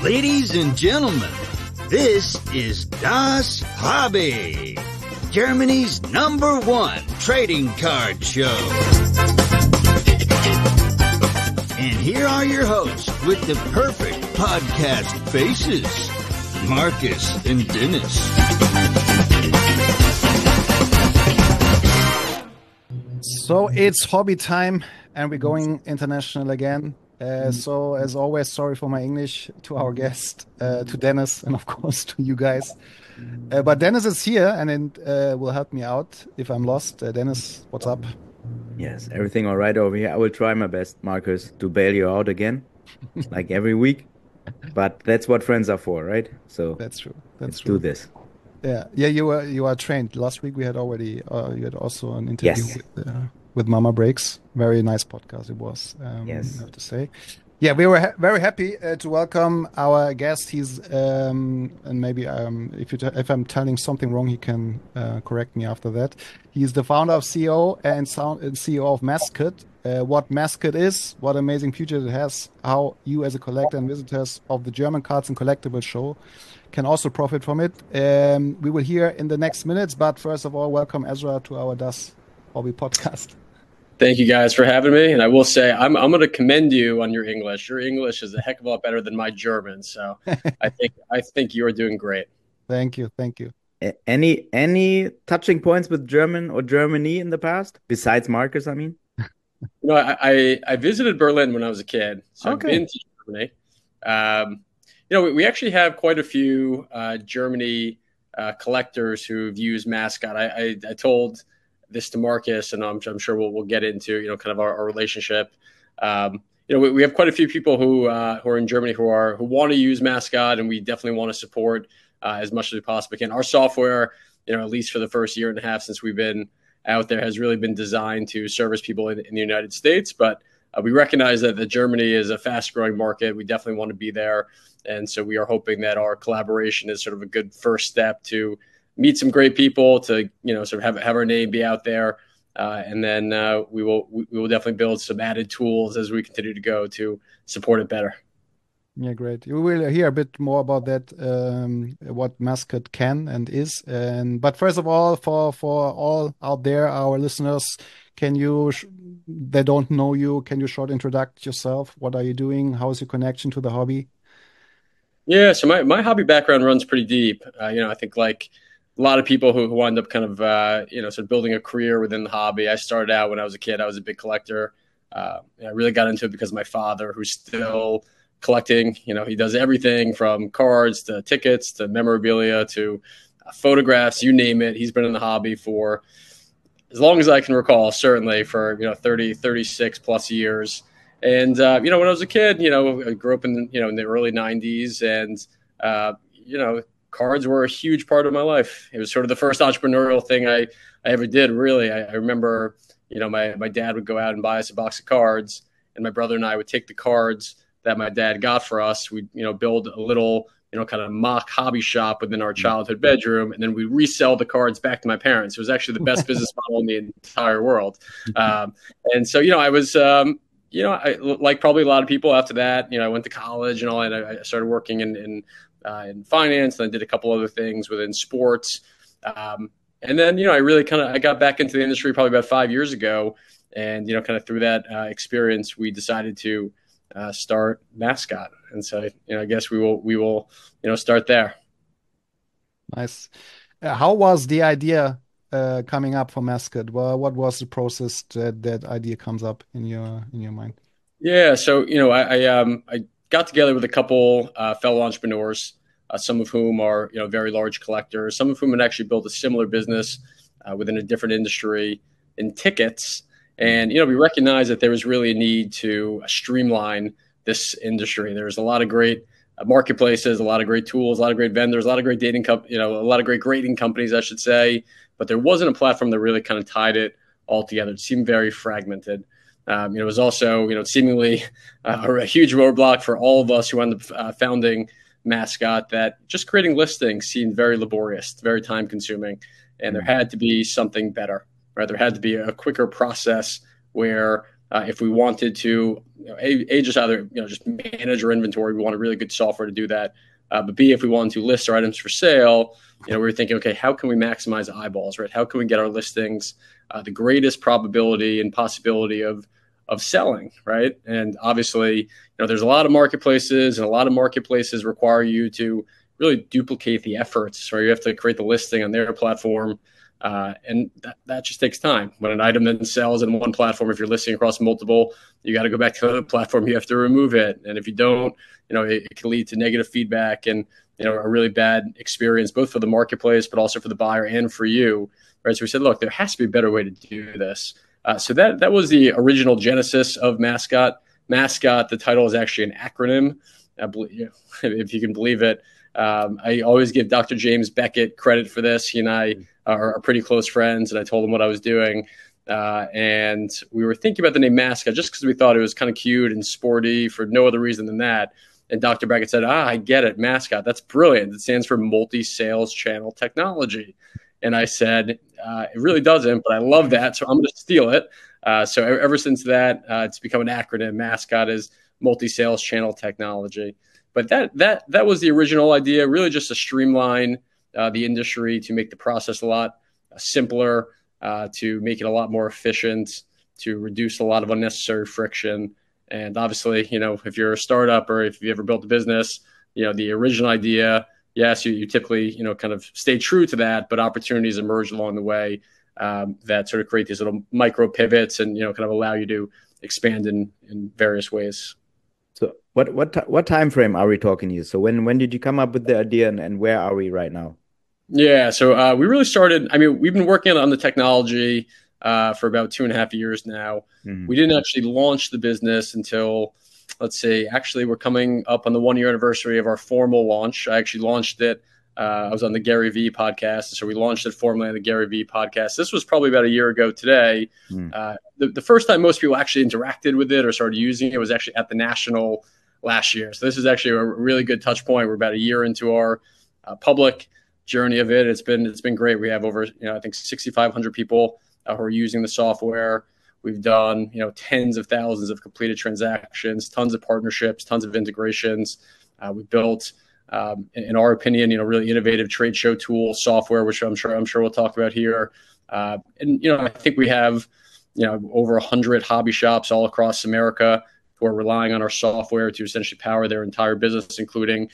Ladies and gentlemen, this is Das Hobby, Germany's #1 trading card show. And here are your hosts with the perfect podcast faces, Marcus and Dennis. So it's hobby time and we're going international again. So as always, sorry for my English, to our guest, to Dennis, and of course to you guys. But Dennis is here and will help me out if I'm lost. Dennis, what's up? Yes, everything all right over here. I will try my best, Marcus, to bail you out again, like every week. But that's what friends are for, right? So that's true. Let's do this. Yeah. You are trained. Last week we had already you had also an interview with Mama Breaks. Very nice podcast it was. Yes, I have to say. Yeah, we were very happy to welcome our guest. He's and maybe if I'm telling something wrong, he can correct me after that. He's the founder of CEO and CEO of Mascot. What Mascot is, what amazing future it has, how you as a collector and visitors of the German Cards and Collectibles show can also profit from it. We will hear in the next minutes, but first of all, welcome Ezra to our Das Hobby podcast. Thank you guys for having me. And I will say, I'm going to commend you on your English. Your English is a heck of a lot better than my German. So I think you are doing great. Thank you. Any touching points with German or Germany in the past besides Marcus? I mean, I visited Berlin when I was a kid, so I've been to Germany. We actually have quite a few Germany collectors who've used Mascot. I told this to Marcus, and I'm sure we'll get into kind of our relationship. We have quite a few people who are in Germany who want to use Mascot, and we definitely want to support as much as we possibly can. Our software, at least for the first year and a half since we've been out there, has really been designed to service people in the United States, but we recognize that Germany is a fast-growing market. We definitely want to be there, and so we are hoping that our collaboration is sort of a good first step to meet some great people, to sort of have our name be out there, and then we will definitely build some added tools as we continue to go to support it better. Yeah, great. You will hear a bit more about that, what Mascot can and is. But first of all, for all out there, our listeners, they don't know you, can you short introduce yourself? What are you doing? How is your connection to the hobby? Yeah, so my hobby background runs pretty deep. I think like a lot of people who wind up kind of, sort of building a career within the hobby. I started out when I was a kid. I was a big collector. I really got into it because of my father, who's still collecting. He does everything from cards to tickets to memorabilia to photographs, you name it. He's been in the hobby for as long as I can recall, certainly for 36 plus years. And when I was a kid, I grew up in the early 90s, and cards were a huge part of my life. It was sort of the first entrepreneurial thing I ever did, really. I remember, my dad would go out and buy us a box of cards, and my brother and I would take the cards that my dad got for us. We'd, build a little, kind of mock hobby shop within our childhood bedroom, and then we resell the cards back to my parents. It was actually the best business model in the entire world. And so, I was, I like probably a lot of people after that, I went to college and all, and I started working in finance, and I did a couple other things within sports. And then, I really I got back into the industry probably about 5 years ago. And, kind of through that experience, we decided to start Mascot. And so, I guess we will, start there. Nice. How was the idea coming up for Mascot? Well, what was the process that idea comes up in your mind? Yeah. So, I got together with a couple fellow entrepreneurs, some of whom are very large collectors, some of whom had actually built a similar business within a different industry in tickets. And we recognized that there was really a need to streamline this industry. There's a lot of great marketplaces, a lot of great tools, a lot of great vendors, a lot of great a lot of great grading companies, I should say. But there wasn't a platform that really kind of tied it all together. It seemed very fragmented. It was also, seemingly a huge roadblock for all of us who ended up founding Mascot, that just creating listings seemed very laborious, very time consuming, and there had to be something better, right? There had to be a quicker process where If we wanted to, just either just manage our inventory, we want a really good software to do that. But B, if we wanted to list our items for sale, we were thinking, okay, how can we maximize eyeballs, right? How can we get our listings the greatest probability and possibility of selling, right? And obviously, there's a lot of marketplaces, and a lot of marketplaces require you to really duplicate the efforts, right? You have to create the listing on their platform. And that just takes time. When an item then sells in one platform, if you're listing across multiple, you got to go back to another platform. You have to remove it. And if you don't, it can lead to negative feedback and, a really bad experience, both for the marketplace, but also for the buyer and for you. Right. So we said, look, there has to be a better way to do this. So that was the original genesis of Mascot. Mascot, the title is actually an acronym, if you can believe it. I always give Dr. James Beckett credit for this. He and I are pretty close friends, and I told him what I was doing. And we were thinking about the name Mascot just because we thought it was kind of cute and sporty for no other reason than that. And Dr. Beckett said, I get it, Mascot. That's brilliant. It stands for multi-sales channel technology. And I said, it really doesn't, but I love that, so I'm going to steal it. So ever since that, it's become an acronym. Mascot is multi-sales channel technology. But that was the original idea, really just to streamline the industry, to make the process a lot simpler, to make it a lot more efficient, to reduce a lot of unnecessary friction. And obviously, if you're a startup or if you ever built a business, the original idea, yes, you typically, kind of stay true to that, but opportunities emerge along the way that sort of create these little micro pivots and, kind of allow you to expand in various ways. So what time frame are we talking here? So when did you come up with the idea and where are we right now? Yeah, so we really started, we've been working on the technology for about 2.5 years now. Mm-hmm. We didn't actually launch the business until, let's see, actually we're coming up on the 1-year anniversary of our formal launch. I actually launched it. I was on the Gary Vee podcast. So we launched it formally on the Gary Vee podcast. This was probably about a year ago today. The first time most people actually interacted with it or started using it was actually at the National last year. So this is actually a really good touch point. We're about a year into our public journey of it. It's been great. We have over, I think 6,500 people who are using the software. We've done, tens of thousands of completed transactions, tons of partnerships, tons of integrations. We built, in our opinion, really innovative trade show tool software, which I'm sure we'll talk about here. And I think we have, over 100 hobby shops all across America who are relying on our software to essentially power their entire business, including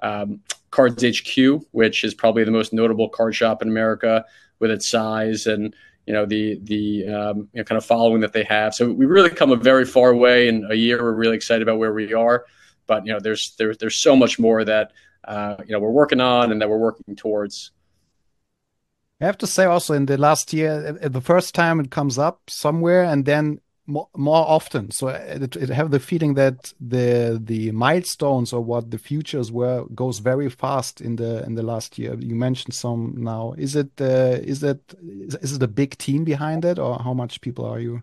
Cards HQ, which is probably the most notable card shop in America with its size and the kind of following that they have. So we really come a very far way in a year. We're really excited about where we are, but there's so much more that we're working on and that we're working towards. I have to say also in the last year, the first time it comes up somewhere and then more often. So I have the feeling that the milestones or what the futures were goes very fast in the last year. You mentioned some now. Is it a big team behind it, or how much people are you?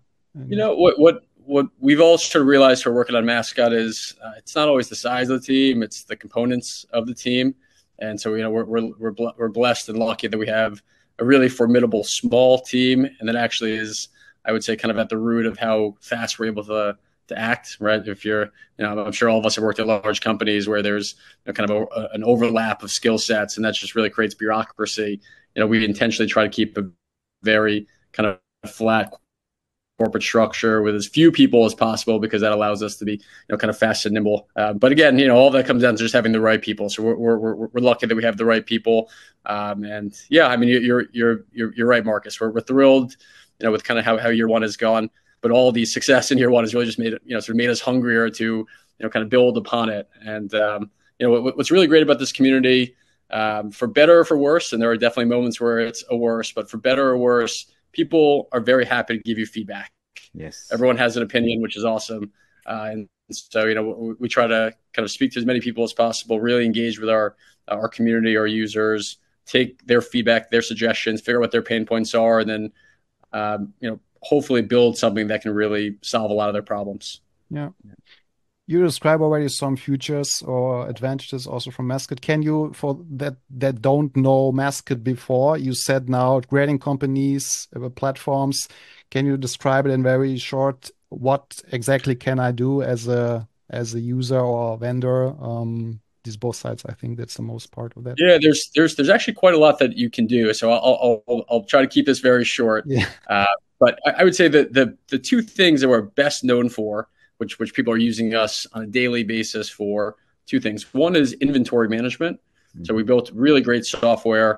What we've all sort of realized for working on Mascot is it's not always the size of the team; it's the components of the team. And so we're blessed and lucky that we have a really formidable small team, and that actually is, I would say, kind of at the root of how fast we're able to act, right? If you're, I'm sure all of us have worked at large companies where there's kind of an overlap of skill sets, and that just really creates bureaucracy. We intentionally try to keep a very kind of flat corporate structure with as few people as possible because that allows us to be, kind of fast and nimble. But again, all that comes down to just having the right people. So we're lucky that we have the right people. And yeah, you're right, Marcus. We're thrilled, with kind of how year one has gone, but all the success in year one has really just made it, sort of made us hungrier to, kind of build upon it. And, what's really great about this community, for better or for worse, and there are definitely moments where it's a worse, but for better or worse, people are very happy to give you feedback. Yes. Everyone has an opinion, which is awesome. And so, we try to kind of speak to as many people as possible, really engage with our community, our users, take their feedback, their suggestions, figure out what their pain points are, and then, hopefully build something that can really solve a lot of their problems. Yeah. You describe already some features or advantages also from Mascot. Can you, for that don't know Mascot before, you said now grading companies, platforms, can you describe it in very short what exactly can I do as a user or a vendor. These both sides, I think that's the most part of that. Yeah, there's actually quite a lot that you can do. So I'll try to keep this very short. Yeah. But I would say that the two things that we're best known for, which people are using us on a daily basis for, two things. One is inventory management. So we built really great software,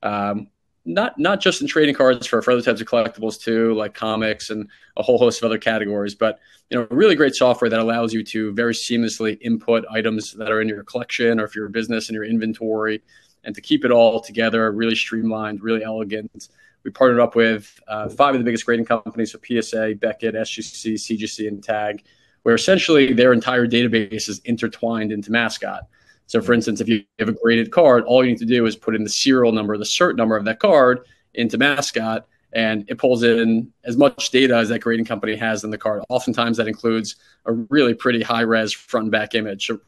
not just in trading cards, for other types of collectibles too, like comics and a whole host of other categories. But really great software that allows you to very seamlessly input items that are in your collection, or if you're a business, in your inventory, and to keep it all together, really streamlined, really elegant. We partnered up with 5 of the biggest grading companies, so PSA, Beckett, SGC, CGC, and TAG, where essentially their entire database is intertwined into Mascot. So, for instance, if you have a graded card, all you need to do is put in the serial number, the cert number of that card into Mascot, and it pulls in as much data as that grading company has in the card. Oftentimes, that includes a really pretty high-res front and back image. So,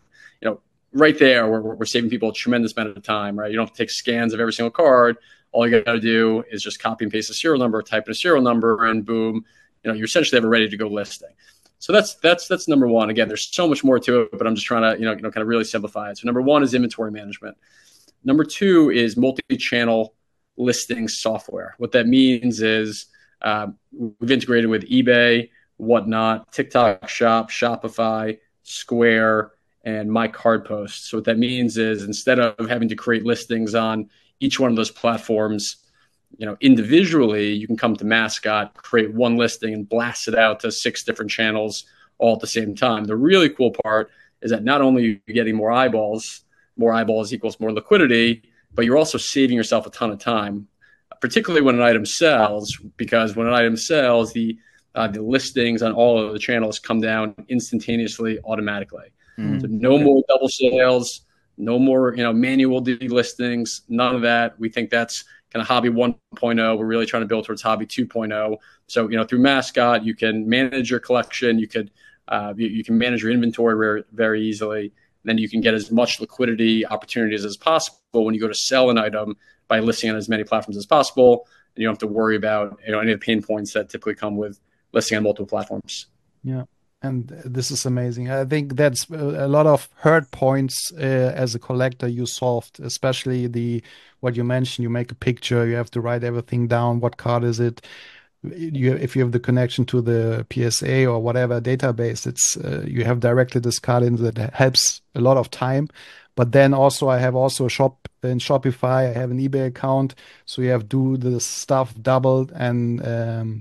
right there, we're saving people a tremendous amount of time, right? You don't have to take scans of every single card. All you got to do is just copy and paste a serial number, type in a serial number, and boom, you essentially have a ready-to-go listing. So that's number one. Again, there's so much more to it, but I'm just trying to kind of really simplify it. So number one is inventory management. Number two is multi-channel listing software. What that means is we've integrated with eBay, Whatnot, TikTok Shop, Shopify, Square, and My Card Post. So what that means is, instead of having to create listings on each one of those platforms, individually, you can come to Mascot, create one listing, and blast it out to 6 different channels all at the same time. The really cool part is that not only are you getting more eyeballs equals more liquidity, but you're also saving yourself a ton of time, particularly when an item sells, because when an item sells, the listings on all of the channels come down instantaneously, automatically. So no more double sales, no more manual delistings, none of that. We think that's kind of hobby 1.0. We're really trying to build towards hobby 2.0. So through Mascot, you can manage your collection, you can manage your inventory very, very easily. Then you can get as much liquidity opportunities as possible when you go to sell an item by listing on as many platforms as possible. And you don't have to worry about any of the pain points that typically come with listing on multiple platforms. Yeah. And this is amazing. I think that's a lot of hurt points as a collector you solved, especially what you mentioned. You make a picture, you have to write everything down. What card is it? If you have the connection to the PSA or whatever database, it's you have directly this card in. That helps a lot of time. But then also I have a shop in Shopify. I have an eBay account, so you have to do the stuff doubled, and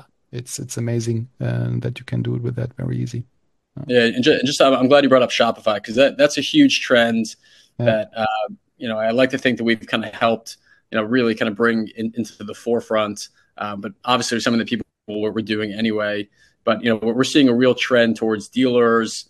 it's amazing that you can do it with that very easy. Yeah, and just I'm glad you brought up Shopify, because that's a huge trend that I like to think that we've kind of helped really kind of bring into the forefront. But obviously, there's something that people what we're doing anyway. But we're seeing a real trend towards dealers,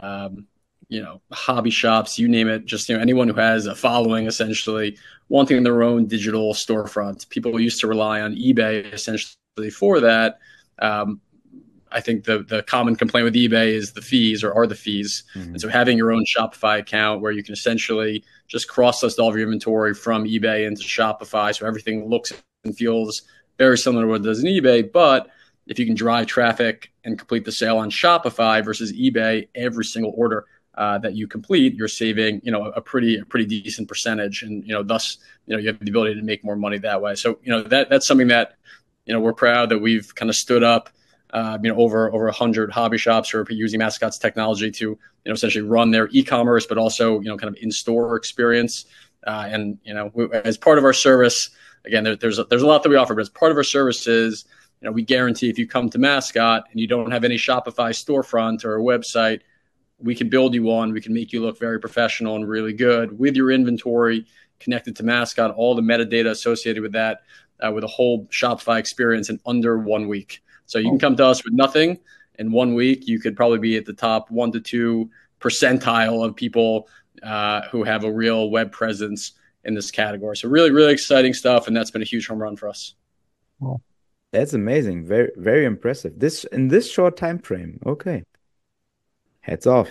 hobby shops, you name it. Just anyone who has a following, essentially wanting their own digital storefront. People used to rely on eBay essentially for that. I think the common complaint with eBay is the fees, or are the fees. And so having your own Shopify account where you can essentially just cross-list all of your inventory from eBay into Shopify, so everything looks and feels very similar to what it does in eBay. But if you can drive traffic and complete the sale on Shopify versus eBay, every single order that you complete, you're saving a pretty decent percentage, and thus you have the ability to make more money that way. So that's something that we're proud that we've kind of stood up. Over 100 hobby shops who are using Mascot's technology to essentially run their e-commerce, but also kind of in-store experience. And as part of our service, again, there's a lot that we offer, but as part of our service is we guarantee if you come to Mascot and you don't have any Shopify storefront or a website, we can build you one. We can make you look very professional and really good with your inventory connected to Mascot, all the metadata associated with that, with a whole Shopify experience in under 1 week. So you can come to us with nothing. In 1 week, you could probably be at the top 1 to 2 percentile of people who have a real web presence in this category. So really, really exciting stuff, and that's been a huge home run for us. Well, that's amazing. Very, very impressive. In this short time frame. Okay. Hats off.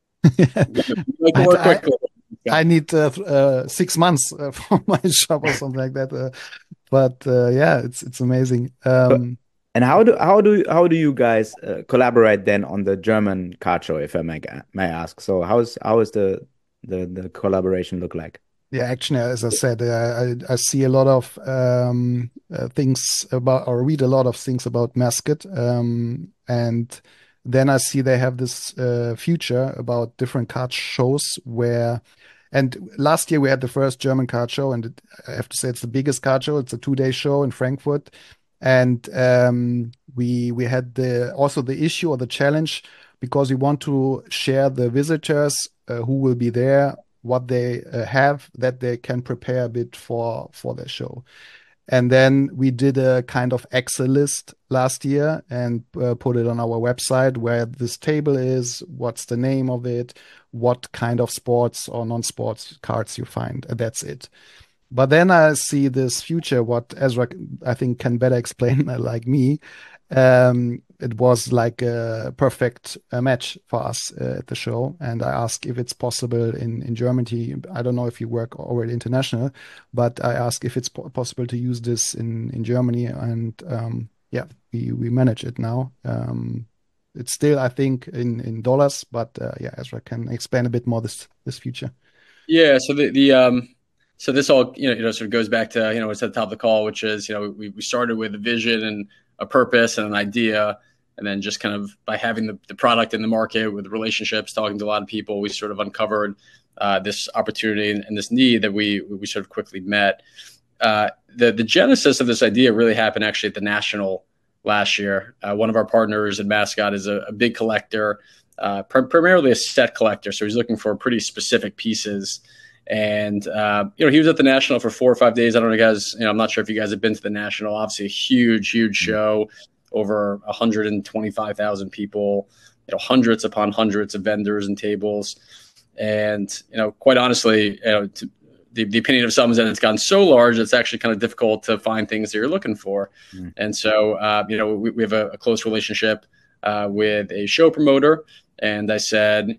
I need 6 months for my shop or something like that. But it's amazing. And how do you guys collaborate then on the German car show, if I may ask? So how is the collaboration look like? Yeah, actually, as I said, I see a lot of things about, or read a lot of things about Mascot, and then I see they have this future about different card shows where. And last year we had the first German card show, and I have to say it's the biggest card show. It's a 2-day show in Frankfurt, and we had also the issue or the challenge because we want to share the visitors who will be there, what they have that they can prepare a bit for their show. And then we did a kind of Excel list last year and put it on our website where this table is, what's the name of it, what kind of sports or non-sports cards you find. And that's it. But then I see this future, what Ezra, I think, can better explain like me. It was like a perfect match for us at the show. And I asked if it's possible in Germany. I don't know if you work already international, but I asked if it's possible to use this in Germany. And yeah, we manage it now. It's still, I think, in dollars, but yeah, Ezra can explain a bit more this future. Yeah. So so this all sort of goes back to what's at the top of the call, which is we started with a vision and a purpose and an idea, and then just kind of by having the product in the market with relationships, talking to a lot of people, we sort of uncovered this opportunity and this need that we sort of quickly met. The genesis of this idea really happened actually at the National last year. One of our partners at Mascot is a big collector, primarily a set collector, so he's looking for pretty specific pieces. And he was at the National for 4 or 5 days. I don't know, guys. I'm not sure if you guys have been to the National. Obviously, a huge show, over 125,000 people. Hundreds upon hundreds of vendors and tables. And quite honestly, the opinion of some is that it's gotten so large it's actually kind of difficult to find things that you're looking for. And so we have a close relationship with a show promoter, and I said,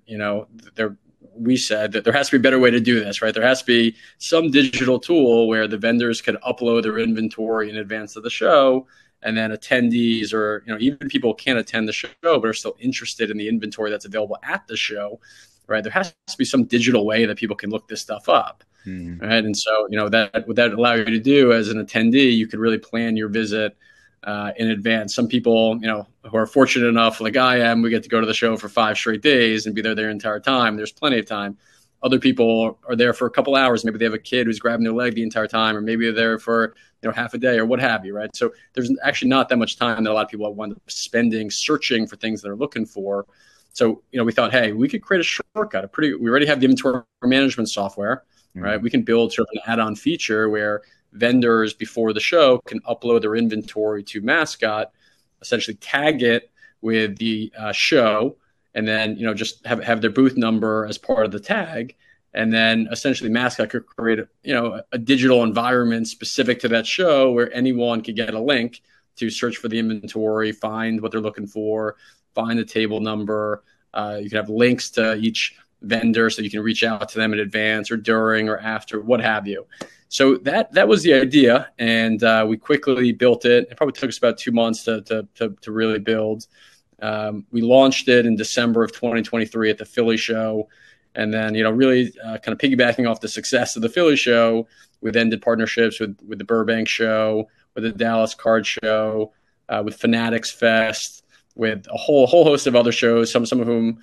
we said that there has to be a better way to do this, right? There has to be some digital tool where the vendors could upload their inventory in advance of the show, and then attendees or even people who can't attend the show but are still interested in the inventory that's available at the show, right? There has to be some digital way that people can look this stuff up, right? And so that what that allow you to do as an attendee, you could really plan your visit in advance. Some people, who are fortunate enough, like I am, we get to go to the show for 5 straight days and be there their entire time. There's plenty of time. Other people are there for a couple hours. Maybe they have a kid who's grabbing their leg the entire time, or maybe they're there for half a day or what have you, right? So there's actually not that much time that a lot of people wind up spending searching for things they're looking for. So we thought, hey, we could create a shortcut. We already have the inventory management software, right? We can build sort of an add-on feature where vendors before the show can upload their inventory to Mascot, essentially tag it with the show, and then just have their booth number as part of the tag, and then essentially Mascot could create a digital environment specific to that show where anyone could get a link to search for the inventory, find what they're looking for, find the table number. You can have links to each vendor so you can reach out to them in advance or during or after, what have you. So that was the idea, and we quickly built it. It probably took us about 2 months to really build. We launched it in December of 2023 at the Philly show, and then really kind of piggybacking off the success of the Philly show, we then did partnerships with the Burbank show, with the Dallas Card Show, with Fanatics Fest, with a whole host of other shows. Some of whom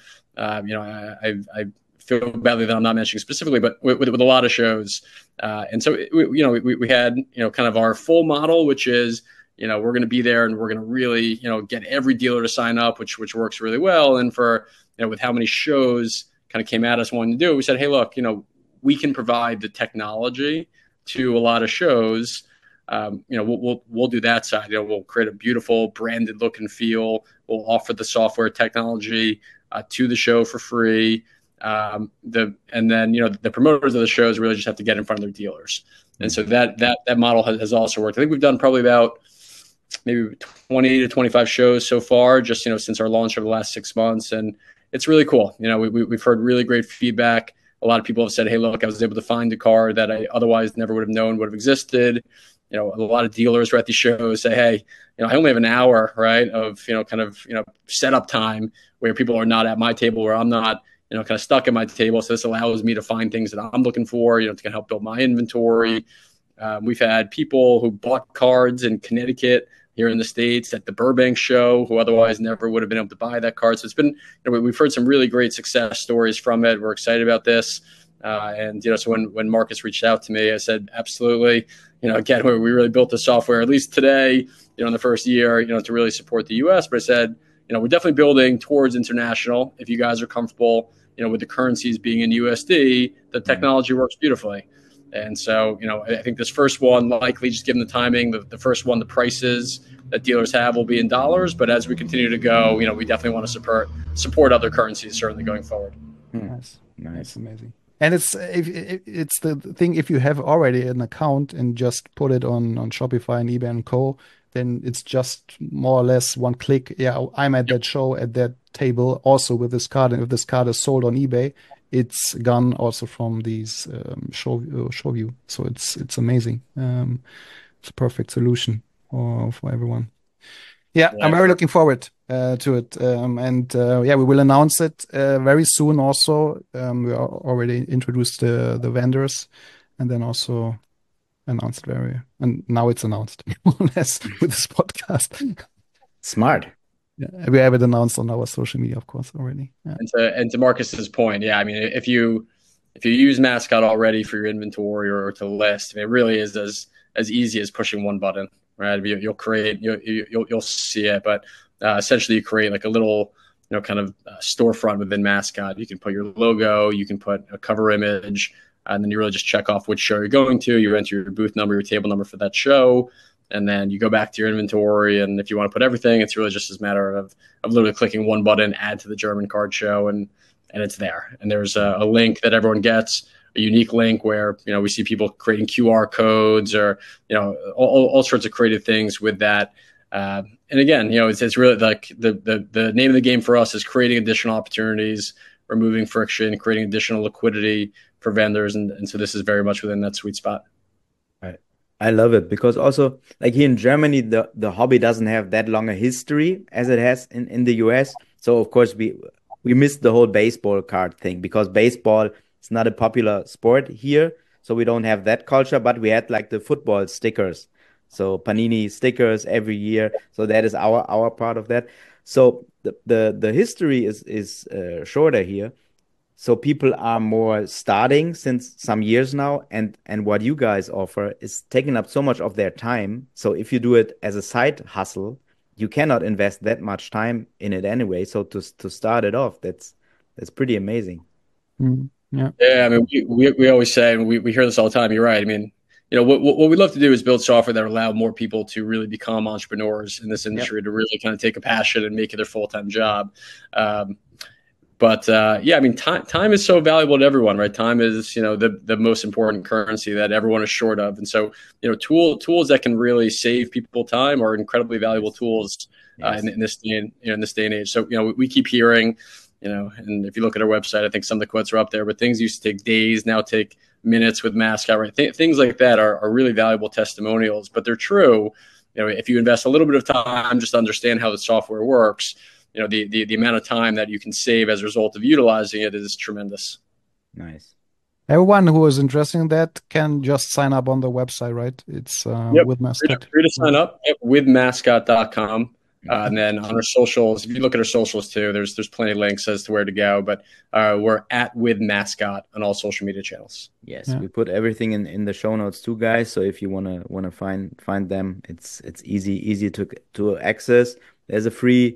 I feel badly that I'm not mentioning specifically, but with a lot of shows. And so we had kind of our full model, which is we're going to be there and we're going to really get every dealer to sign up, which works really well. And for with how many shows kind of came at us wanting to do it, we said, hey, look, we can provide the technology to a lot of shows. We'll do that side. We'll create a beautiful branded look and feel. We'll offer the software technology to the show for free. And then the promoters of the shows really just have to get in front of their dealers. And so that model has also worked. I think we've done probably about maybe 20 to 25 shows so far, just since our launch over the last 6 months, and it's really cool. We've heard really great feedback. A lot of people have said, hey, look, I was able to find a car that I otherwise never would have known would have existed. a lot of dealers who are at these shows say, hey, I only have an hour, right, of, setup time where people are not at my table, where I'm not, kind of stuck at my table. So this allows me to find things that I'm looking for, to kind of help build my inventory. We've had people who bought cards in Connecticut here in the States at the Burbank show who otherwise never would have been able to buy that card. So it's been, we've heard some really great success stories from it. We're excited about this. And so when Marcus reached out to me, I said, absolutely. Again, we really built the software, at least today, in the first year, to really support the US. But I said, we're definitely building towards international. If you guys are comfortable, with the currencies being in USD, the technology works beautifully. And so, I think this first one, likely just given the timing, the first one, the prices that dealers have will be in dollars. But as we continue to go, we definitely want to support other currencies, certainly going forward. Nice. That's amazing. And it's the thing, if you have already an account and just put it on Shopify and eBay and Co., then it's just more or less one click. Yeah, I'm at that show at that table also with this card. And if this card is sold on eBay, it's gone also from these show view. So it's amazing. It's a perfect solution for everyone. Yeah, I'm very looking forward to it. We will announce it very soon also. We already introduced the vendors and then also announced and now it's announced more or less with this podcast. Smart. Yeah, we have it announced on our social media, of course, already. Yeah. And to Marcus's point, yeah, I mean, if you use Mascot already for your inventory or to list, it really is as easy as pushing one button, right? You'll see it, but essentially you create like a little, kind of storefront within Mascot. You can put your logo, you can put a cover image, and then you really just check off which show you're going to. You enter your booth number, your table number for that show, and then you go back to your inventory. And if you want to put everything, it's really just a matter of literally clicking one button, add to the German card show, and it's there. And there's a link that everyone gets, a unique link where, we see people creating QR codes or, all sorts of creative things with that. And again, it's really like the name of the game for us is creating additional opportunities, removing friction, creating additional liquidity for vendors. And so this is very much within that sweet spot. Right. I love it because also like here in Germany, the hobby doesn't have that long a history as it has in the US. So of course we missed the whole baseball card thing because baseball is not a popular sport here. So we don't have that culture, but we had like the football stickers. So Panini stickers every year. So that is our part of that. So the history is shorter here. So people are more starting since some years now, and what you guys offer is taking up so much of their time. So if you do it as a side hustle, you cannot invest that much time in it anyway. So to start it off, that's pretty amazing. Yeah. Yeah. I mean, we always say, and we hear this all the time. You're right. I mean, what we love to do is build software that allow more people to really become entrepreneurs in this industry, to really kind of take a passion and make it their full-time job. But I mean, time is so valuable to everyone, right? Time is, the most important currency that everyone is short of. And so, tools that can really save people time are incredibly valuable tools in this day and age. So, we keep hearing, and if you look at our website, I think some of the quotes are up there, but things used to take days, now take minutes with Mascot, right? Things like that are really valuable testimonials, but they're true. If you invest a little bit of time just to understand how the software works, the amount of time that you can save as a result of utilizing it is tremendous. Nice. Everyone who is interested in that can just sign up on the website, right? It's with Mascot. Free to sign up with mascot.com. And then on our socials, if you look at our socials too, there's plenty of links as to where to go. But we're at with Mascot on all social media channels. Yes, we put everything in the show notes too, guys. So if you wanna find them, it's easy to access. There's a free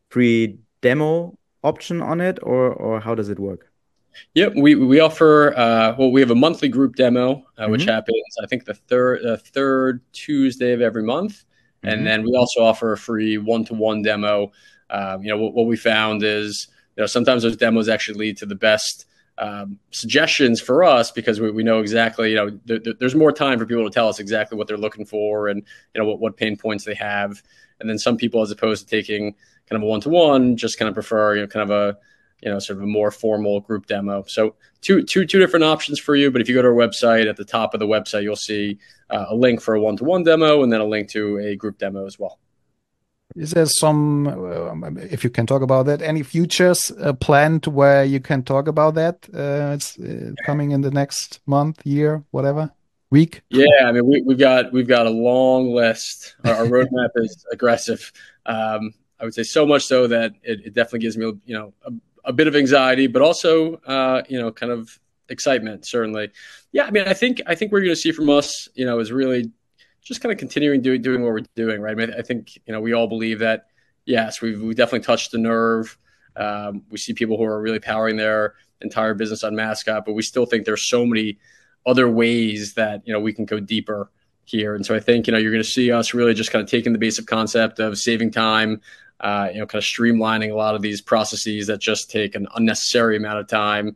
demo option on it, or how does it work? Yep, we offer we have a monthly group demo which happens I think the third Tuesday of every month. And then we also offer a free one-to-one demo. What we found is, sometimes those demos actually lead to the best suggestions for us because we know exactly, there's more time for people to tell us exactly what they're looking for and, what pain points they have. And then some people, as opposed to taking kind of a one-to-one, just kind of prefer, kind of sort of a more formal group demo. So two different options for you. But if you go to our website, at the top of the website, you'll see a link for a one-to-one demo and then a link to a group demo as well. Is there some, if you can talk about that, any futures planned where you can talk about that? It's coming in the next month, year, whatever, week? Yeah, I mean, we've got a long list. Our roadmap is aggressive. I would say so much so that it definitely gives me, a bit of anxiety, but also, kind of excitement, certainly. Yeah, I mean, I think what you're going to see from us, is really just kind of continuing doing what we're doing, right? I mean, I think, we all believe that, yes, we definitely touched the nerve. We see people who are really powering their entire business on Mascot, but we still think there's so many other ways that, we can go deeper here. And so I think, you're going to see us really just kind of taking the basic concept of saving time, kind of streamlining a lot of these processes that just take an unnecessary amount of time,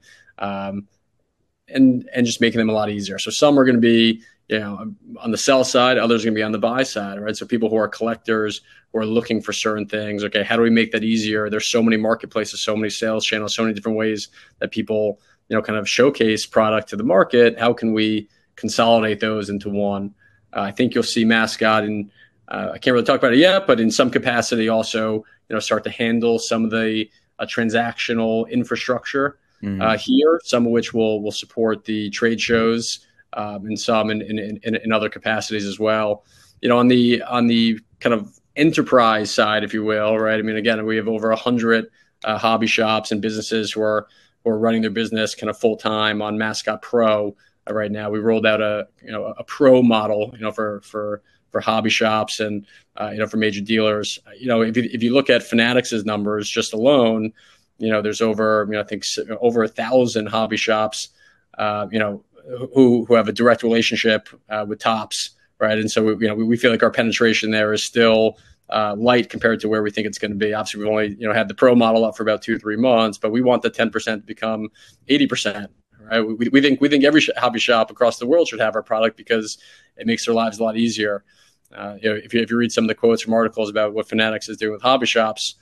and just making them a lot easier. So some are going to be, on the sell side, others are going to be on the buy side, right? So people who are collectors, who are looking for certain things, okay, how do we make that easier? There's so many marketplaces, so many sales channels, so many different ways that people, kind of showcase product to the market. How can we consolidate those into one? I think you'll see Mascot, and I can't really talk about it yet, but in some capacity also, start to handle some of the transactional infrastructure here, some of which will support the trade shows, and some in other capacities as well. On the kind of enterprise side, if you will, right? I mean, again, we have over 100 hobby shops and businesses who are running their business kind of full time on Mascot Pro right now. We rolled out a pro model, for hobby shops and for major dealers. If you look at Fanatics' numbers just alone, there's over I think over 1,000 hobby shops, who have a direct relationship with Topps, right? And so we feel like our penetration there is still light compared to where we think it's going to be. Obviously, we've only had the pro model up for about 2-3 months, but we want the 10% to become 80%. Right? We think every hobby shop across the world should have our product because it makes their lives a lot easier. If you read some of the quotes from articles about what Fanatics is doing with hobby shops,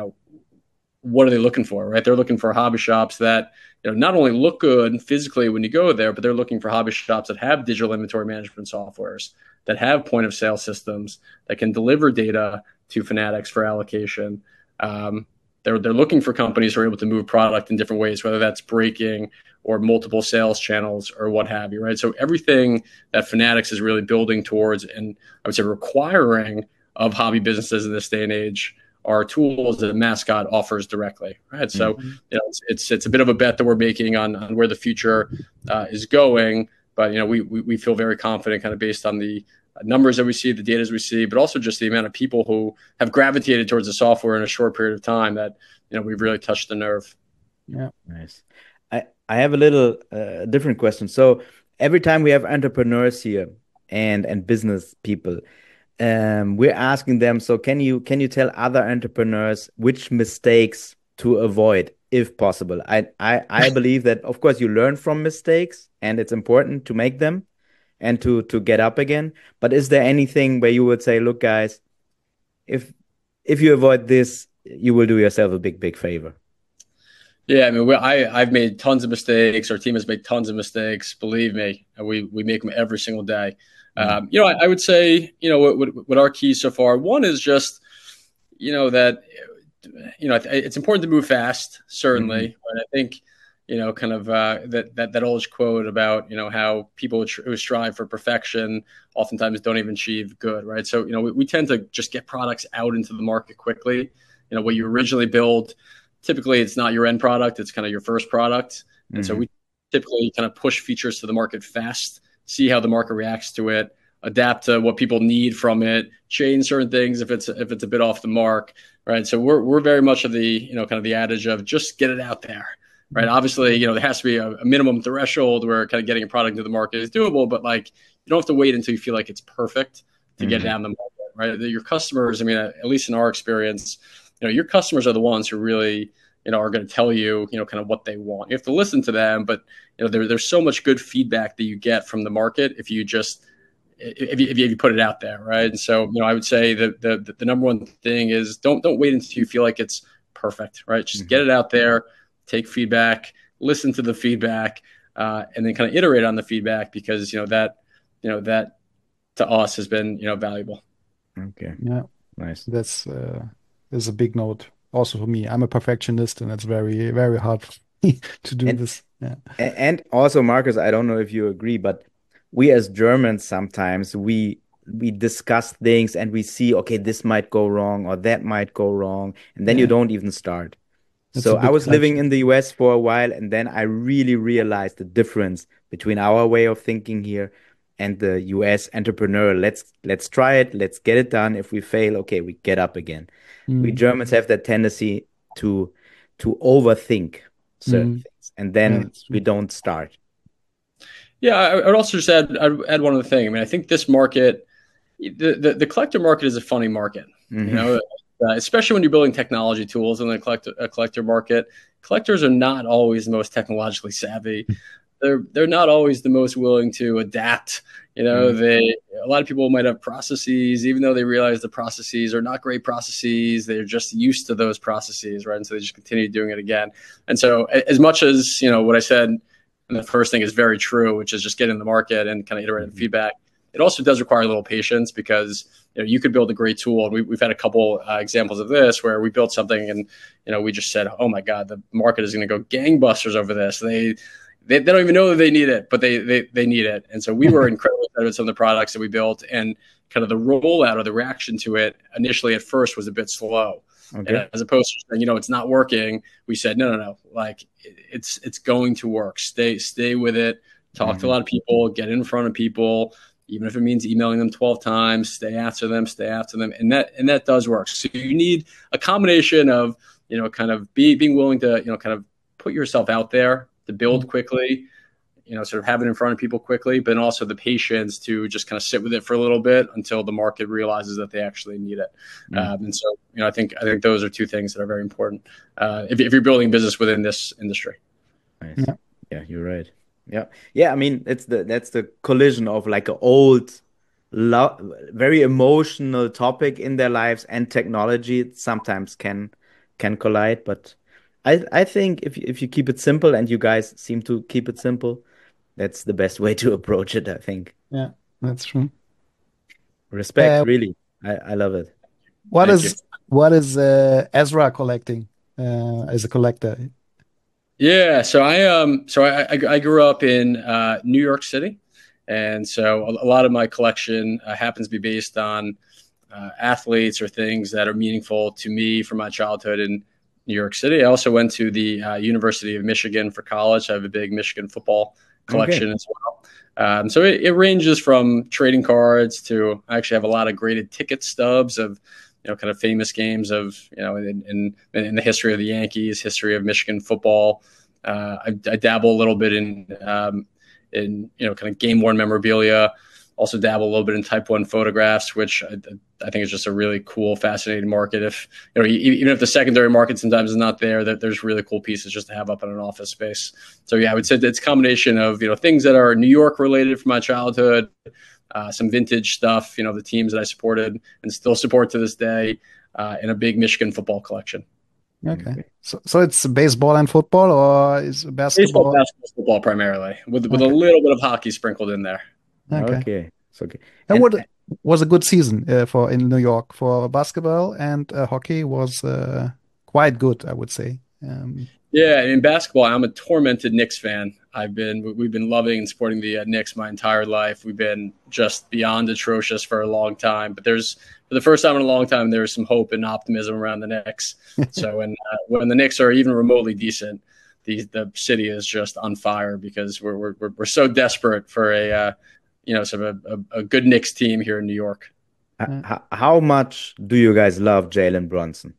what are they looking for, right? They're looking for hobby shops that not only look good physically when you go there, but they're looking for hobby shops that have digital inventory management softwares, that have point of sale systems, that can deliver data to Fanatics for allocation. They're looking for companies who are able to move product in different ways, whether that's breaking or multiple sales channels or what have you, right? So everything that Fanatics is really building towards, and I would say requiring of hobby businesses in this day and age, are tools that Mascot offers directly, right? So it's a bit of a bet that we're making on where the future is going, but we feel very confident, kind of based on the numbers that we see, the data we see, but also just the amount of people who have gravitated towards the software in a short period of time that we've really touched the nerve. Yeah, nice. I have a little different question. So every time we have entrepreneurs here and business people, we're asking them, so can you tell other entrepreneurs which mistakes to avoid if possible? I believe that, of course, you learn from mistakes and it's important to make them and to get up again. But is there anything where you would say, look, guys, if you avoid this, you will do yourself a big favor? Yeah, I mean, I've made tons of mistakes. Our team has made tons of mistakes. Believe me, we make them every single day. I would say, what our keys so far, one is just, that, it's important to move fast, certainly. But I think, kind of that old quote about, how people who strive for perfection oftentimes don't even achieve good, right? So, we tend to just get products out into the market quickly. What you originally build, typically it's not your end product, it's kind of your first product. And so we typically kind of push features to the market fast, see how the market reacts to it, adapt to what people need from it, change certain things if it's a bit off the mark, right? So we're very much of the, kind of the adage of just get it out there, right? Obviously, there has to be a minimum threshold where kind of getting a product into the market is doable, but like you don't have to wait until you feel like it's perfect to get it out in the market, right? Your customers, I mean, at least in our experience, your customers are the ones who really, are going to tell you, kind of what they want. You have to listen to them, but there's so much good feedback that you get from the market if you put it out there, right? And so, I would say that the number one thing is don't wait until you feel like it's perfect, right? Just get it out there, take feedback, listen to the feedback, and then kind of iterate on the feedback, because that to us has been valuable. Okay. Yeah. Nice. That's is a big note also for me. I'm a perfectionist, and it's very, very hard for me to do this. Yeah. And also, Marcus, I don't know if you agree, but we as Germans sometimes we discuss things and we see, okay, this might go wrong or that might go wrong, and then you Yeah. don't even start. That's So a I big was living culture. in the US for a while, and then I really realized the difference between our way of thinking here and the US entrepreneur. Let's try it, let's get it done. If we fail, okay, we get up again. We Mm. Germans have that tendency to overthink certain Mm. things, and Yeah, then that's we true. don't start. Yeah, I would also just add one other thing. I mean, I think this market, the collector market, is a funny market. Mhm. Especially when you're building technology tools in the collector market. Collectors are not always the most technologically savvy. They're not always the most willing to adapt. Mhm. A lot of people might have processes, even though they realize the processes are not great processes. They're just used to those processes, right? And so they just continue doing it again. And so, as much as what I said, and the first thing is very true, which is just get in the market and kind of iterate Mhm. feedback. It also does require a little patience, because you could build a great tool, and we've had a couple examples of this where we built something and we just said, oh my god, the market is going to go gangbusters over this. They don't even know that they need it, but they need it. And so we were incredibly excited with some of the products that we built, and kind of the rollout or the reaction to it initially at first was a bit slow. Okay. And as opposed to saying, it's not working, we said, no, like it's going to work. Stay with it. Talk to a lot of people, get in front of people, even if it means emailing them 12 times, stay after them. And that does work. So you need a combination of, kind of being willing to, kind of put yourself out there to build quickly, sort of have it in front of people quickly, but then also the patience to just kind of sit with it for a little bit until the market realizes that they actually need it. And so, I think those are two things that are very important if you're building business within this industry. Nice. Yeah, you're right. Yeah. I mean, that's the collision of like an old, very emotional topic in their lives and technology. It sometimes can collide, but I think if you keep it simple, and you guys seem to keep it simple, that's the best way to approach it, I think. Yeah, that's true. Respect, really. I love it. What Thank you. is Ezra collecting as a collector? Yeah, so I grew up in New York City, and so a lot of my collection happens to be based on athletes or things that are meaningful to me from my childhood in New York City. I also went to the University of Michigan for college. I have a big Michigan football collection as well. So it ranges from trading cards to, I actually have a lot of graded ticket stubs of kind of famous games of in the history of the Yankees, history of Michigan football. I dabble a little bit in kind of game worn memorabilia. Also dabble a little bit in Type 1 photographs, which I think is just a really cool, fascinating market. If even if the secondary market sometimes is not there, that there's really cool pieces just to have up in an office space. So yeah, I would say it's a combination of things that are New York related from my childhood, some vintage stuff, the teams that I supported and still support to this day, and a big Michigan football collection. Okay. So it's baseball and football, or is it basketball? Baseball, basketball, football primarily, with a little bit of hockey sprinkled in there. Okay. It's okay. And what was a good season for in New York for basketball, and hockey was quite good, I would say. Yeah, in basketball, I'm a tormented Knicks fan. We've been loving and supporting the Knicks my entire life. We've been just beyond atrocious for a long time, but for the first time in a long time, there's some hope and optimism around the Knicks. So when the Knicks are even remotely decent, the city is just on fire, because we're so desperate for sort of a good Knicks team here in New York. How much do you guys love Jalen Brunson?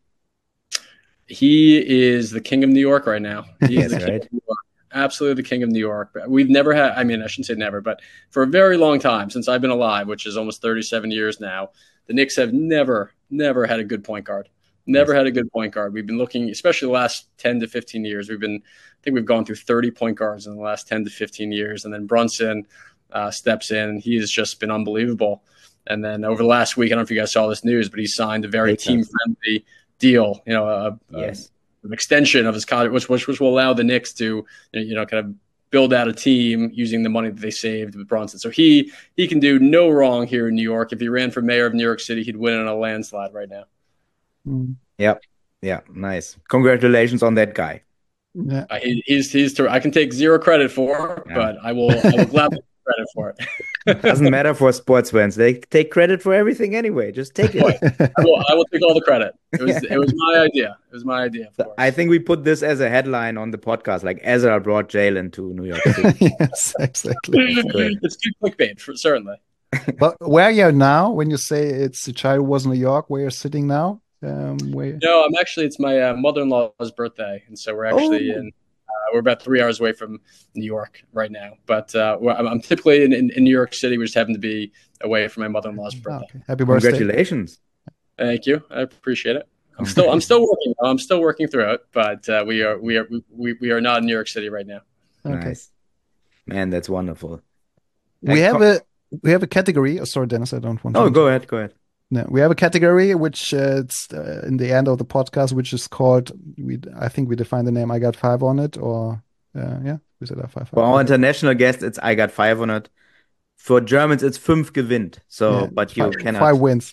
He is the king of New York right now. He's the king right? of New York. Absolutely the king of New York. We've never had, I shouldn't say never, but for a very long time, since I've been alive, which is almost 37 years now, the Knicks have never had a good point guard. Never had a good point guard. We've been looking, especially the last 10 to 15 years. I think we've gone through 30 point guards in the last 10 to 15 years. And then Brunson steps in, and he has just been unbelievable. And then over the last week, I don't know if you guys saw this news, but he signed a very team-friendly deal, a an extension of his contract, which will allow the Knicks to kind of build out a team using the money that they saved with Brunson. So he can do no wrong here in New York. If he ran for mayor of New York City, he'd win in a landslide right now. Yep. Yeah, nice. Congratulations on that guy. Yeah. He's I can take zero credit for, but I will gladly take credit for it. Doesn't matter for sports fans. They take credit for everything anyway. Just take it. I will take all the credit. It was my idea. It was my idea. Of course. I think we put this as a headline on the podcast, like Ezra brought Jalen to New York City. Yes, exactly. It's good clickbait, certainly. But where are you now? When you say it's a child who was in New York, where you're sitting now? No, it's my mother-in-law's birthday, and so we're actually we're about 3 hours away from New York right now. But I'm typically in New York City. We just happen to be away from my mother-in-law's birthday. Okay. Happy birthday! Congratulations! Thank you. I appreciate it. I'm still working. I'm still working through it, but we are not in New York City right now. Okay. Nice, man. That's wonderful. We have a category. Oh, sorry, Dennis. I don't want. Oh, go ahead. No, we have a category which it's in the end of the podcast, which is called. I think we defined the name. I got 5 on it, or we said 5. For our international guests, it's I got 5 on it. For Germans, it's 5 gewinnt. So, but you cannot 5 wins.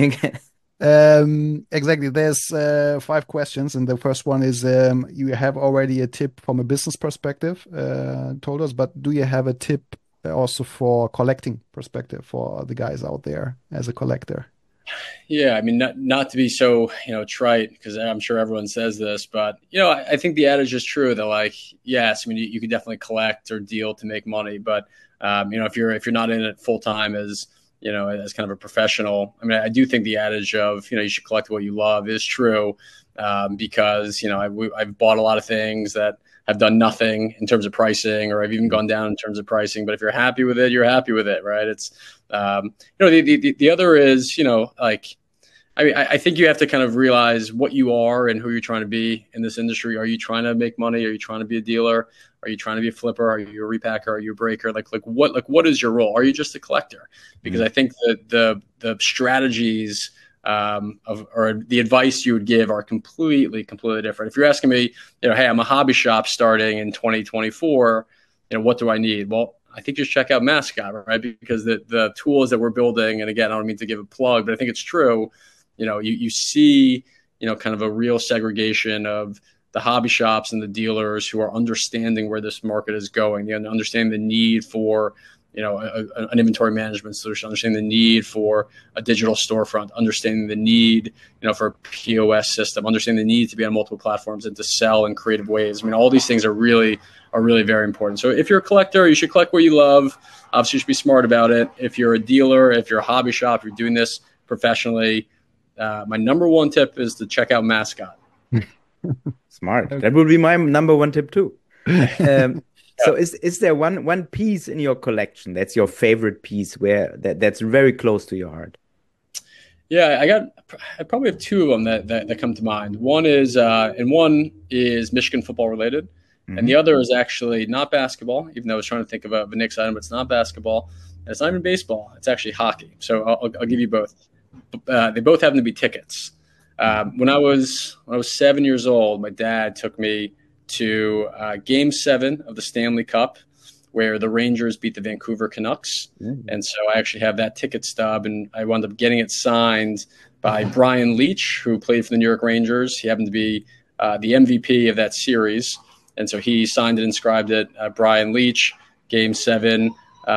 Exactly. There's 5 questions, and the first one is you have already a tip from a business perspective, told us, but do you have a tip also for collecting perspective for the guys out there as a collector? Yeah, I mean, not to be so trite, because I'm sure everyone says this, but I think the adage is true that, like, yes, I mean, you can definitely collect or deal to make money, but if you're not in it full time as as kind of a professional, I mean, I do think the adage of you should collect what you love is true, because I've bought a lot of things that have done nothing in terms of pricing, or I've even gone down in terms of pricing. But if you're happy with it, you're happy with it, right? It's the other is I think you have to kind of realize what you are and who you're trying to be in this industry. Are you trying to make money? Are you trying to be a dealer? Are you trying to be a flipper? Are you a repacker? Are you a breaker? What is your role? Are you just a collector? Because I think that the strategies or the advice you would give are completely different. If you're asking me, hey, I'm a hobby shop starting in 2024, what do I need? Well, I think just check out Mascot, right? Because the tools that we're building, and again, I don't mean to give a plug, but I think it's true. You see, kind of a real segregation of the hobby shops and the dealers who are understanding where this market is going, understanding the need for an inventory management solution, understanding the need for a digital storefront, understanding the need, for a POS system, understanding the need to be on multiple platforms and to sell in creative ways. I mean, all these things are really very important. So if you're a collector, you should collect what you love. Obviously, you should be smart about it. If you're a dealer, if you're a hobby shop, you're doing this professionally, my number one tip is to check out Mascot. Smart. That would be my number one tip too. So is there one piece in your collection that's your favorite piece that's very close to your heart? Yeah, I probably have 2 of them that come to mind. One is Michigan football related, and the other is actually not basketball, even though I was trying to think of a Knicks item, but it's not basketball, and it's not even baseball. It's actually hockey. So I'll give you both. They both happen to be tickets. When I was 7 years old, my dad took me to Game 7 of the Stanley Cup, where the Rangers beat the Vancouver Canucks. And so I actually have that ticket stub, and I wound up getting it signed by Brian Leetch, who played for the New York Rangers. He happened to be the MVP of that series. And so he signed it, inscribed it, Brian Leetch, Game 7.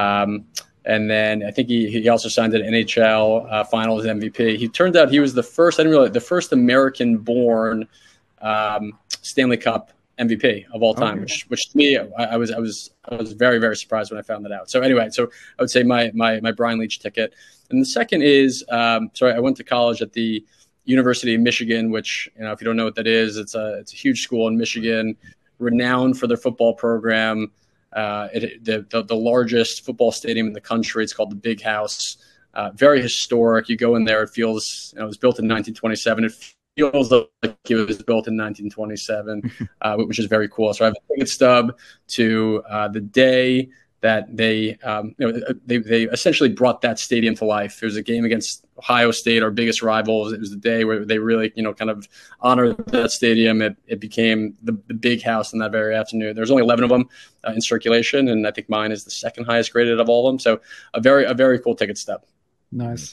And then I think he also signed it NHL Finals MVP. He turned out he was the first American-born Stanley Cup MVP of all time, which to me, I was very, very surprised when I found that out. So anyway, I would say my Brian Leetch ticket. And the second is, I went to college at the University of Michigan, which, if you don't know what that is, it's a huge school in Michigan, renowned for their football program. The largest football stadium in the country. It's called the Big House. Very historic. You go in there, it feels, it was built in 1927. It feels like it was built in 1927, which is very cool. So I have a ticket stub to the day that they essentially brought that stadium to life. There was a game against Ohio State, our biggest rivals. It was the day where they really, kind of honored that stadium. It became the big house in that very afternoon. There's only 11 of them in circulation, and I think mine is the second highest graded of all of them. So a very cool ticket stub. Nice.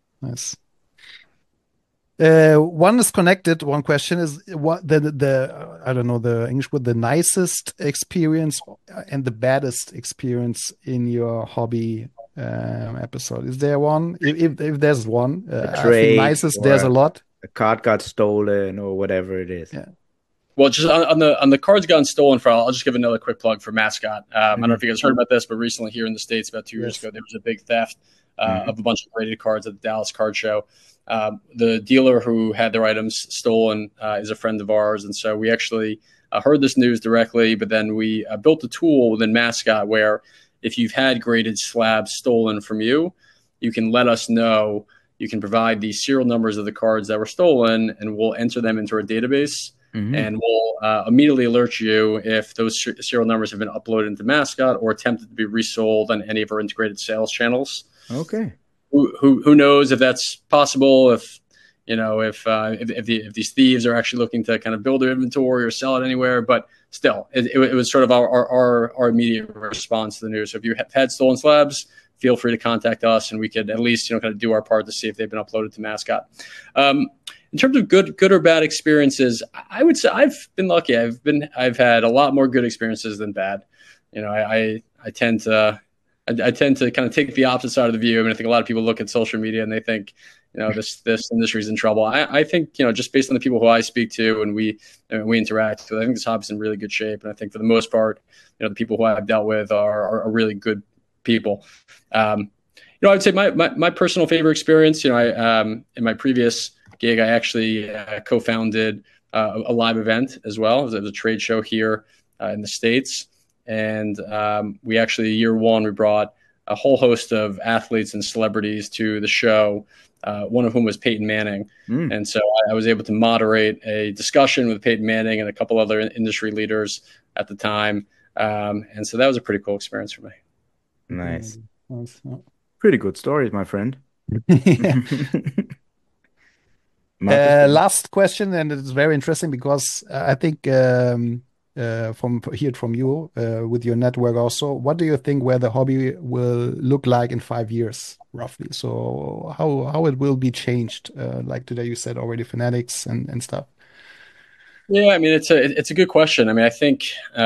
One is connected. One question is what the I don't know the English word, the nicest experience and the baddest experience in your hobby episode. Is there one? If there's one, I think nicest. There's a lot. A card got stolen or whatever it is. Yeah. Well, just on the cards gotten stolen for, I'll just give another quick plug for Mascot. I don't know if you guys heard about this, but recently here in the States, about 2 years ago, there was a big theft of a bunch of graded cards at the Dallas Card Show. The dealer who had their items stolen is a friend of ours. And so we actually heard this news directly, but then we built a tool within Mascot where if you've had graded slabs stolen from you, you can let us know. You can provide the serial numbers of the cards that were stolen, and we'll enter them into our database. And we'll immediately alert you if those serial numbers have been uploaded into Mascot or attempted to be resold on any of our integrated sales channels. Okay. Who knows if that's possible? If these thieves are actually looking to kind of build their inventory or sell it anywhere, but still, it was sort of our immediate response to the news. So if you have had stolen slabs, feel free to contact us, and we could at least kind of do our part to see if they've been uploaded to Mascot. In terms of good or bad experiences, I would say I've been lucky. I've had a lot more good experiences than bad. I tend to kind of take the opposite side of the view. I mean, I think a lot of people look at social media and they think, this industry is in trouble. I think, just based on the people who I speak to and we interact with, I think this hobby's in really good shape. And I think for the most part, the people who I've dealt with are really good people. I would say my personal favorite experience, in my previous gig, I actually co-founded a live event as well. It was a trade show here in the States. And we actually, year one, we brought a whole host of athletes and celebrities to the show, one of whom was Peyton Manning. And so I was able to moderate a discussion with Peyton Manning and a couple other industry leaders at the time. And so that was a pretty cool experience for me. Nice. Pretty good stories, my friend. Last question, and it's very interesting because I think from you with your network also, what do you think where the hobby will look like in 5 years roughly? So how it will be changed? Like today you said already, fanatics and stuff. Yeah, I mean it's a good question. I mean, I think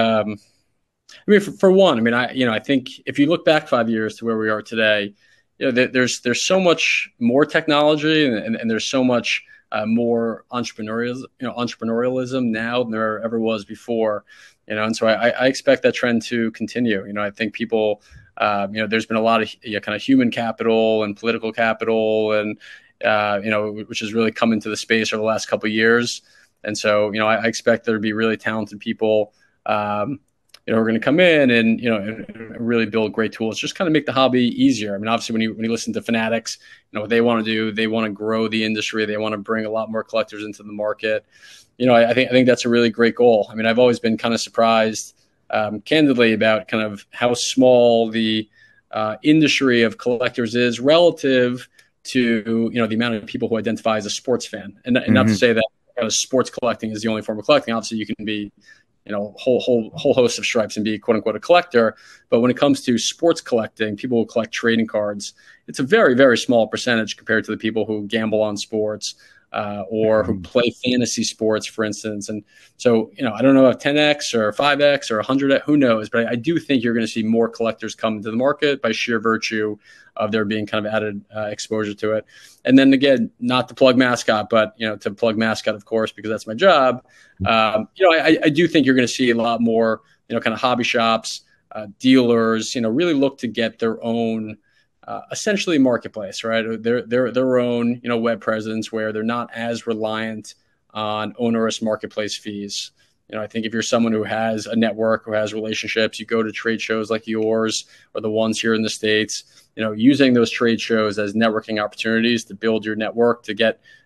for one, I mean I think if you look back 5 years to where we are today, there's so much more technology and there's so much more entrepreneurialism now than there ever was before, and so I expect that trend to continue. I think people, there's been a lot of kind of human capital and political capital, and which has really come into the space over the last couple of years, and so I expect there to be really talented people who are going to come in and and really build great tools, just kind of make the hobby easier. I mean, obviously, when you listen to Fanatics, what they want to do, they want to grow the industry. They want to bring a lot more collectors into the market. I think that's a really great goal. I mean, I've always been kind of surprised, candidly, about kind of how small the industry of collectors is relative to the amount of people who identify as a sports fan. And not to say that sports collecting is the only form of collecting. Obviously, you can be whole host of stripes and be quote unquote a collector. But when it comes to sports collecting, people who collect trading cards, it's a very, very small percentage compared to the people who gamble on sports or who play fantasy sports, for instance. And so, I don't know if 10X or 5X or 100X, who knows, but I do think you're going to see more collectors come into the market by sheer virtue of there being kind of added exposure to it. And then again, not to plug Mascot, but, to plug Mascot, of course, because that's my job. I do think you're going to see a lot more, kind of hobby shops, dealers, really look to get their own essentially marketplace, right? Their own, web presence where they're not as reliant on onerous marketplace fees. I think if you're someone who has a network, who has relationships, you go to trade shows like yours or the ones here in the States, using those trade shows as networking opportunities to build your network, to get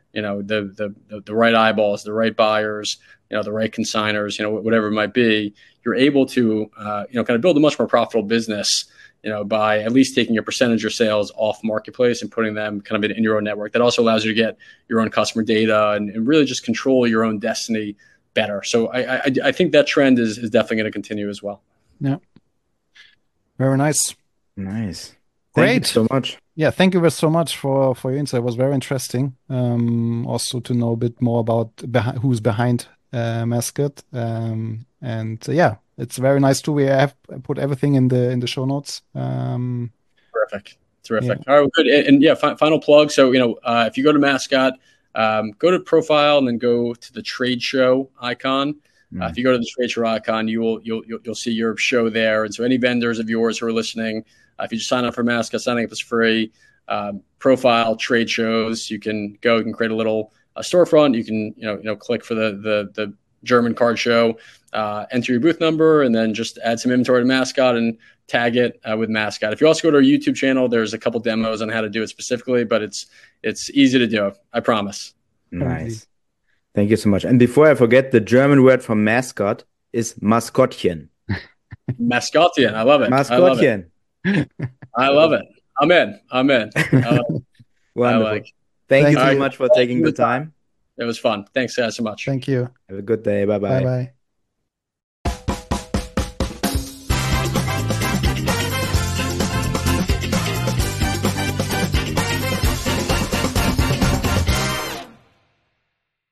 the right eyeballs, the right buyers, the right consigners, whatever it might be, you're able to, kind of build a much more profitable business, by at least taking a percentage of sales off marketplace and putting them kind of in your own network. That also allows you to get your own customer data and really just control your own destiny better. So I think that trend is definitely going to continue as well. Yeah. Very nice. Nice. Great. Thank you so much. Yeah, thank you so much for your insight. It was very interesting. Also to know a bit more about who's behind Mascot. Yeah, it's very nice too. We have put everything in the show notes. Terrific. Yeah. All right, well, good. And yeah, final plug. So if you go to Mascot, go to profile and then go to the trade show icon. If you go to the trade show icon, you'll see your show there. And so any vendors of yours who are listening, if you just sign up for Mascot, signing up is free. Profile trade shows, you can create a little storefront. You can click for the German card show, enter your booth number, and then just add some inventory to Mascot and tag it with Mascot. If you also go to our YouTube channel, there's a couple demos on how to do it specifically, but it's easy to do. I promise. Nice. Thank you so much. And before I forget, the German word for mascot is Maskottchen. Maskottchen. I love it. Maskottchen. I love it. I'm in. Wonderful. Thank you so much for taking the time. It was fun. Thanks guys so much. Thank you. Have a good day. Bye-bye. Bye-bye.